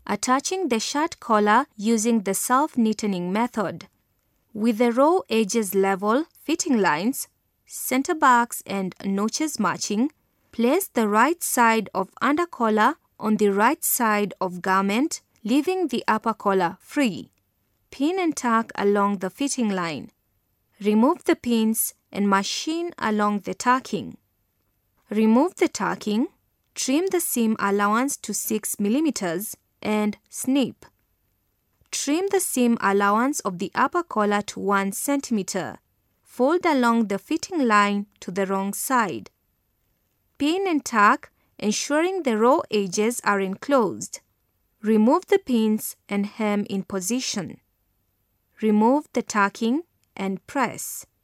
Attaching the shirt collar using the self-neatening method. With the raw edges level, fitting lines, center backs and notches matching, place the right side of under collar on the right side of garment, leaving the upper collar free. Pin and tack along the fitting line. Remove the pins and machine along the tacking. Remove the tacking, trim the seam allowance to 6 mm and snip. Trim the seam allowance of the upper collar to 1 cm. Fold along the fitting line to the wrong side. Pin and tack, ensuring the raw edges are enclosed. Remove the pins and hem in position. Remove the tacking and press.